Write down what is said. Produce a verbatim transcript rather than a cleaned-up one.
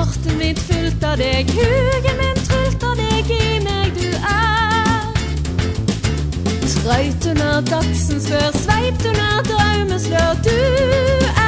Hjertet mitt fullt av deg, hugen min trullt av deg, i meg du er. Trøyt under dagsen spør, sveipt under draumeslør, du er.